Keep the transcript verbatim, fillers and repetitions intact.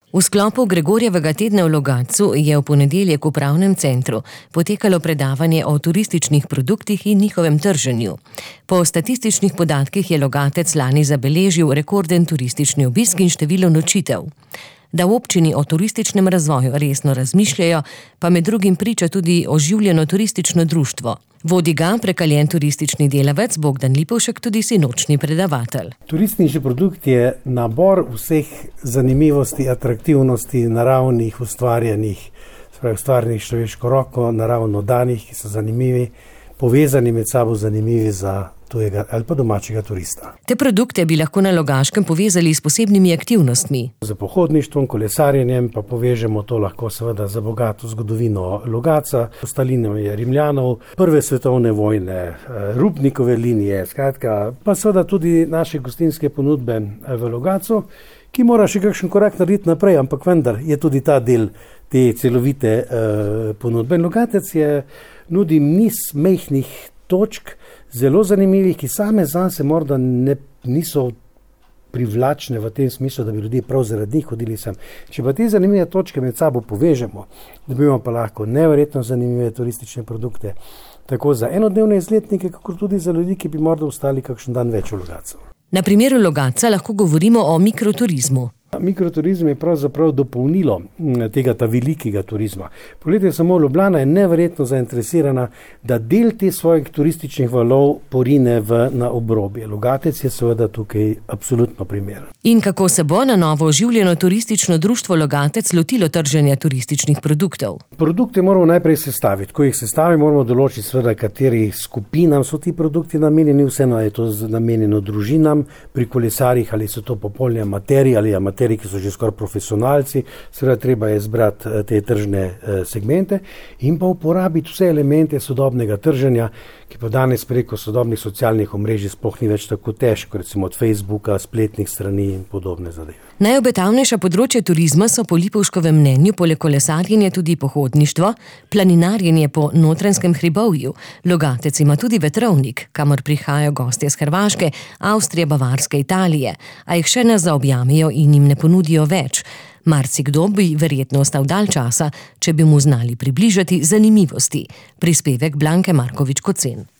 V sklopu Gregorjevega tedna v Logatcu je v ponedeljek v Upravnem centru potekalo predavanje o turističnih produktih in njihovem trženju. Po statističnih podatkih je Logatec lani zabeležil rekorden turistični obisk in število nočitev. Da v občini o turističnem razvoju resno razmišljajo, pa med drugim priča tudi oživljeno turistično društvo. Vodi ga prekaljen turistični delavec Bogdan Lipovšek, tudi sinočni predavatelj. Turistični produkt je nabor vseh zanimivosti, atraktivnosti, naravnih, ustvarjenih, ustvarjenih človeško roko, naravno danih, ki so zanimivi, povezani med sabo zanimivi za tujega ali pa domačega turista. Te produkte bi lahko na Logaškem povezali s posebnimi aktivnostmi. Z pohodništvom, kolesarjenjem pa povežemo to lahko seveda za bogato zgodovino Logatca, ostalinami Rimljanov, prve svetovne vojne, Rupnikove linije, skratka, pa seveda tudi naše gostinske ponudbe v Logatcu, ki mora še kakšen korak narediti naprej, ampak vendar je tudi ta del te celovite uh, ponudbe. Logatec je nudi niz mehnih točk, zelo zanimivih, ki same zase morda ne, niso privlačne v tem smislu, da bi ljudje prav zaradi njih hodili sem. Če pa te zanimive točke med sabo povežemo, dobimo pa lahko neverjetno zanimive turistične produkte, tako za enodnevne izletnike, kako tudi za ljudi, ki bi morda ostali kakšen dan več v Logatcu. Na primeru Logatca lahko govorimo o mikroturizmu. Mikroturizem je pravzaprav dopolnilo tega ta velikega turizma. Poglejte, samo Ljubljana je neverjetno zainteresirana, da del te svojih turističnih valov porine v, na obrobje. Logatec je seveda tukaj absolutno primeren. In kako se bo na novo oživljeno turistično društvo Logatec lotilo trženja turističnih produktov? Produkte moramo najprej sestaviti. Ko jih sestavimo, moramo določiti seveda, kateri skupinam so ti produkti namenjeni, vseeno je to namenjeno družinam, pri kolesarjih ali so to popolni amaterji ali amaterji, ki so že skoraj profesionalci, seveda treba je zbrati te tržne segmente in pa uporabiti vse elemente sodobnega trženja, ki pa danes preko sodobnih socialnih omrežij sploh ni več tako težko, recimo od Facebooka, spletnih strani in podobne zadeve. Najobetavnejša področja turizma so po Lipovškovem mnenju poleg kolesarjenja tudi pohodništvo, planinarjenje po Notranjskem hribovju. Logatec ima tudi vetrovnik, kamor prihajajo gostje z Hrvaške, Avstrije, Bavarske, Italije, a jih še ne zaobjamejo in jim ne ponudijo več. Marsikdo bi verjetno ostal dalj časa, če bi mu znali približati zanimivosti. Prispevek Blanke Markovič Kocen.